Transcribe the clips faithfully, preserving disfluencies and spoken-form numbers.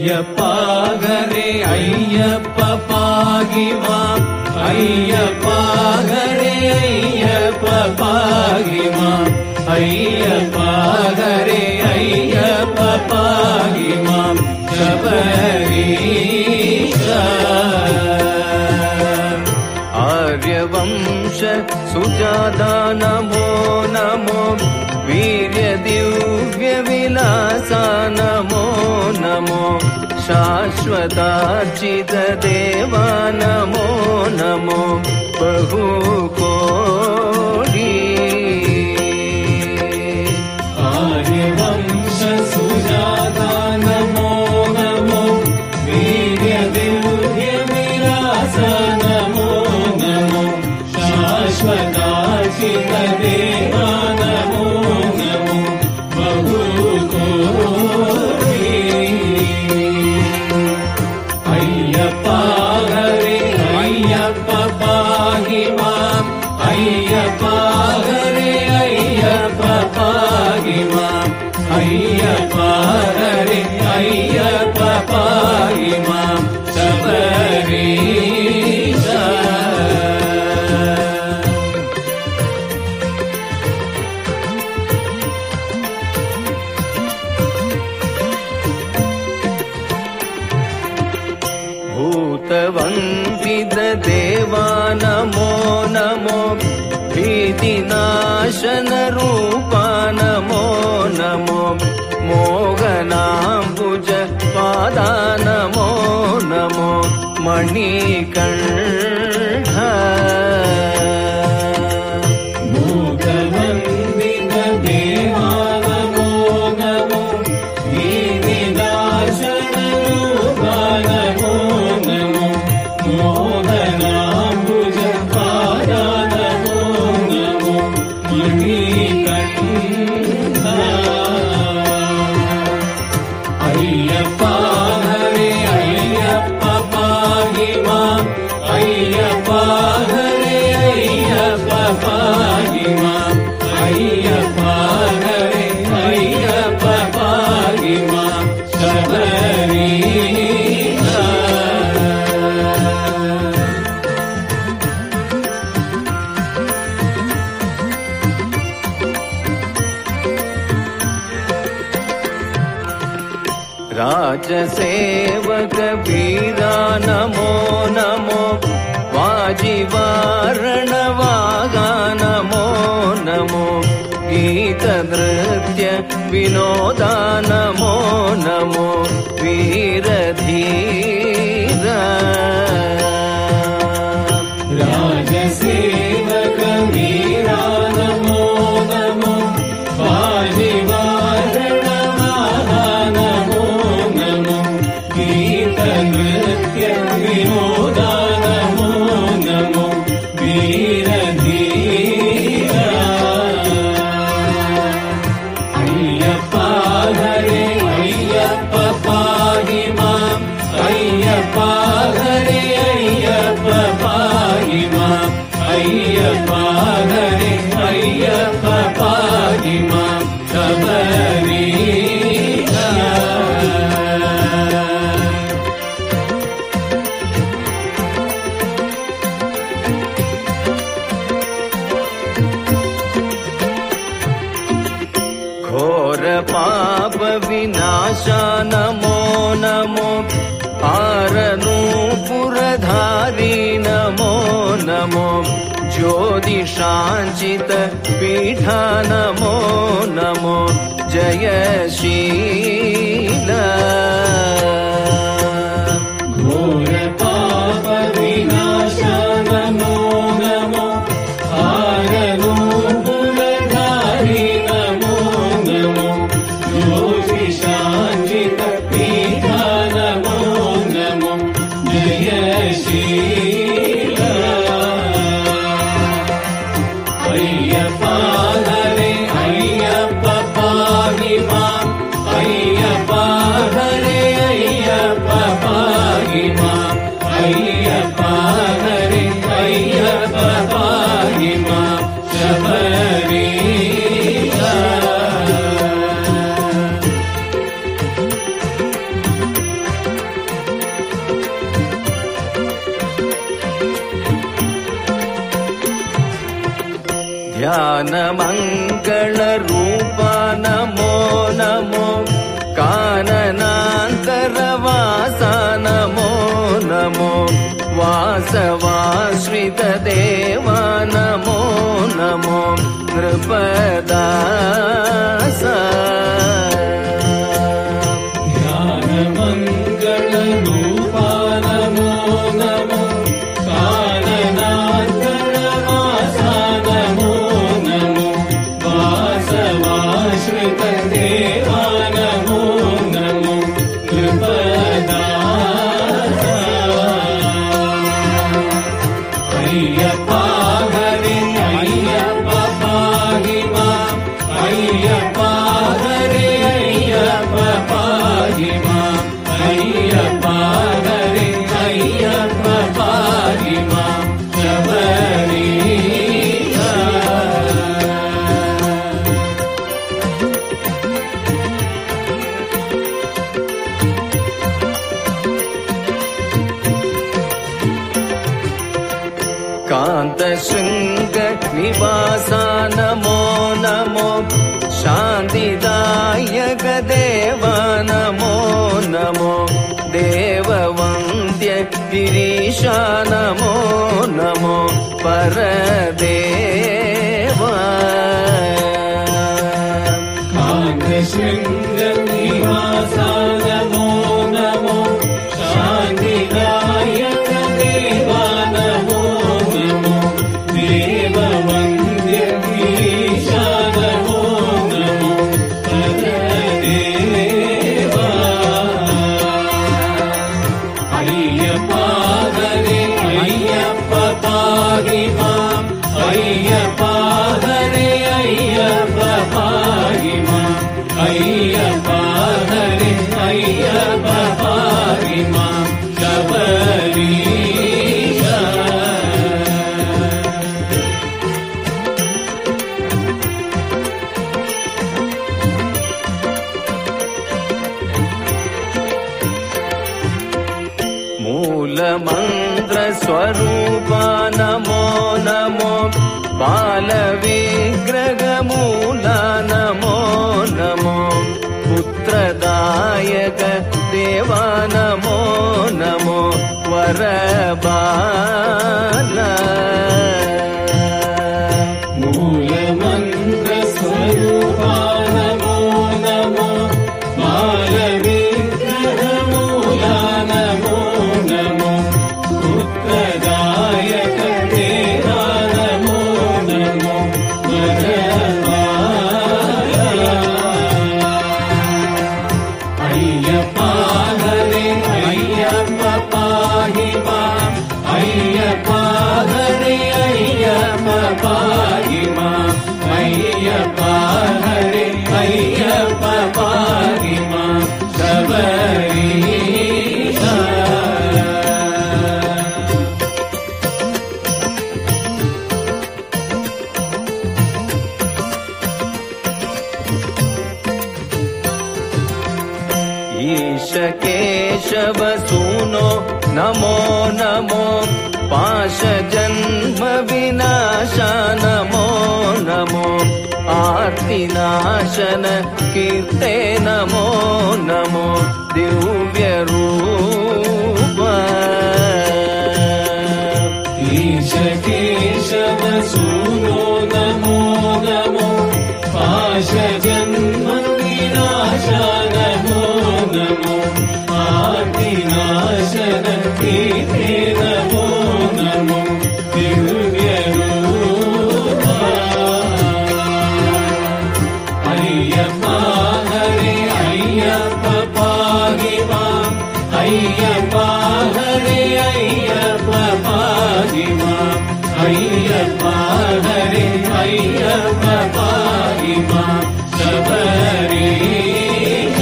ಅಯ್ಯಪ್ಪ ಗರೆ ಅಯ್ಯಪ್ಪ ಪಾಗಿ ಮಾಂ ಅಯ್ಯಪ್ಪ ಗರೆ ಅಯ್ಯಪ್ಪ ಪಾಗಿ ಮಾಂ ಅಯ್ಯಪ್ಪ ಗರೆ ಅಯ್ಯಪ್ಪ ಪಾಗಿ ಮಾಂ ಶಬರೀಶ. ಆರ್ಯವಂಶ ಸುಜಾತಾ ನಮೋ ನಮೋ ವೀರ್ಯ ದಿವ್ಯ ವಿಲಾಸ ನಮೋ ನಮೋ ಶಾಶ್ವತಾರ್ಚಿತ ದೇವ ನಮೋ ನಮೋ ಬಹು ಕೋಟಿ. ಆರ್ಯವಂಶ ಸುಜಾತಾ ನಮೋ ನಮೋ ವೀರ್ಯ ದಿವ್ಯ ವಿಲಾಸ ನಮೋ ನಮೋ ಶಾಶ್ವತಾರ್ಚಿತ ದೇವ ನಮೋ ನಮೋ ಬಹು ಕೋಟಿ. ಅಯ್ಯಪ್ಪ ಹರೆ ಅಯ್ಯಪ್ಪ ಪಾಗಿ ಮಾಂ ಅಯ್ಯಪ್ಪ ಹರೆ ಅಯ್ಯಪ್ಪ ಪಾಗಿ ಮಾಂ ಅಯ್ಯಪ್ಪ ಹರೆ ಅಯ್ಯಪ್ಪ ಪಾಗಿ ಮಾಂ ಶಬರೀಶ. ಭೂತವಂದಿತ ದೇವ ನಮೋ ನಮೋ ಭೀತಿನಾಶನ ರೂಪ ನಮೋ ನಮೋ ಮೋಗನಾಂಬುಜ ಪಾದ ನಮೋ ನಮೋ ಮಣಿಕಂಠ. ಭೂತವಂದಿತ ದೇವ ನಮೋ ನಮೋ ಭೀತಿನಾಶನ ರೂಪ ನಮೋ ನಮೋ ಮೋಹನಾಂಬುಜ ಪಾದ ನಮೋ ನಮೋ ಮಣಿಕಂಠ. ಅಯ್ಯಪ್ಪ ಹರೆ ಅಯ್ಯಪ್ಪ ಪಾಗಿ ಮಾಂ ಅಯ್ಯಪ್ಪ ಹರೆ ಅಯ್ಯಪ್ಪ ಪಾಗಿ ಮಾಂ ಅಯ್ಯಪ್ಪ ಹರೆ ಅಯ್ಯಪ್ಪ ಪಾಗಿ ಮಾಂ ಶಬರೀಶ. ರಾಜಸೇವಕ ವೀರ ನಮೋ ನಮೋ ವಾಜಿವಾರಣವಾಗ ನಮೋ ನಮೋ ಗೀತ ನೃತ್ಯ ವಿನೋದ ನಮೋ ನಮೋ ವೀರಧೀರ. ರಾಜಸೇವಕ ವೀರ ನಮೋ ನಮೋ ವಾಜಿವಾರಣವಾಗ ನಮೋ ನಮೋ ಗೀತ ನೃತ್ಯ ವಿನೋದ ನಮೋ ನಮೋ ವೀರಧೀರ. ಅಯ್ಯಪ್ಪ ಹರೆ ಅಯ್ಯಪ್ಪ ಪಾಗಿ ಮಾಂ ಅಯ್ಯಪ್ಪ ಹರೆ ಅಯ್ಯಪ್ಪ ಪಾಗಿ ಮಾಂ ಅಯ್ಯಪ್ಪ ಹರೆ ಅಯ್ಯಪ್ಪ ಪಾಗಿ ಮಾಂ ಶಬರೀಶ. ಘೋರ ಪಾಪ ವಿನಾಶ ನಮೋ ನಮೋ ಆರನೂಪುರಧಾರಿ ನಮೋ ನಮೋ ಜ್ಯೋತಿಷಾಂಚಿತ ಪೀಠ ನಮೋ ನಮೋ ಜಯಶೀಲ. ಘೋರ ಪಾಪ ವಿನಾಶ ನಮೋ ನಮೋ ಆರನೂಪುರಧಾರಿ ನಮೋ ನಮೋ ಜ್ಯೋತಿಷಾಂಚಿತ ಪೀಠ ನಮೋ ನಮೋ ಜಯಶೀಲ. ಅಯ್ಯಪ್ಪ ಹರೆ ಅಯ್ಯಪ್ಪ ಪಾಗಿ ಮಾಂ ಅಯ್ಯಪ್ಪ ಹರೆ ಅಯ್ಯಪ್ಪ ಪಾಗಿ ಮಾಂ ಅಯ್ಯಪ್ಪ ಹರೆ ಅಯ್ಯಪ್ಪ ಪಾಗಿ ಮಾಂ ಶಬರೀಶ. ध्यानमङ्गलरूप नमो नमो काननान्तरवास नमो नमो वासवाश्रितदेव नमो नमो नृपदास ध्यानमङ्गलरूप नमो नमो काननान्तरवास नमो नमो वासवाश्रितदेव नमो नमो नृपदास अय्यप्पा हरे अय्यप्पा पाहि माम् अय्यप्पा हरे अय्यप्पा पाहि माम् अय्यप्पा हरे अय्यप्पा पाहि माम् शबरीश कान्तशृङ्ग निवास नमो नमो शान्तिदायक देव नमो नमो देववन्द्य गिरीश नमो नमो परदेव कान्तशृङ्गनिवास नमो नमो शान्तिदायक देव नमो नमो देववन्द्य गिरीश नमो नमो परदेव अय्यप्पा हरे अय्यप्पा पाहि माम् अय्यप्पा हरे अय्यप्पा पाहि माम् अय्यप्पा हरे अय्यप्पा पाहि माम् शबरीश मूलमन्त्रस्वरूप नमो नमो बालविग्रहमूल नमो नमो पुत्रदायक देव नमो नमो वरबाल मूलमन्त्रस्वरूप नमो नमो बालविग्रहमूल नमो नमो पुत्रदायक देव नमो नमो वरबाल अय्यप्पा हरे अय्यप्पा पाहि माम् अय्यप्पा हरे अय्यप्पा पाहि माम् अय्यप्पा हरे अय्यप्पा पाहि माम् शबरीश ईश केशव सूनो नमो नमो पाश जन्म विनाश नमो नमो आर्तिनाशन कीर्ते नमो नमो दिव्य रूप ईश केशव सूनो नमो नमो पाश जन्म विनाश नमो नमो आर्तिनाशन कीर्ते नमो नमो दिव्य रूप अय्यप्पा हरे अय्यप्पा पाहि माम् अय्यप्पा हरे अय्यप्पा पाहि माम् अय्यप्पा हरे अय्यप्पा पाहि माम् शबरीश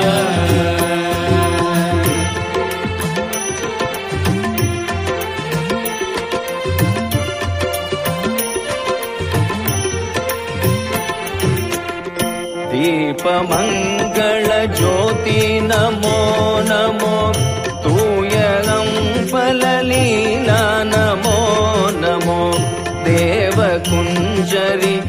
दीपमङ्गल ज्योति नमो नमो तूयनं फललीला नमो नमो देवकुञ्जरि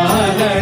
ಪಾಲಯ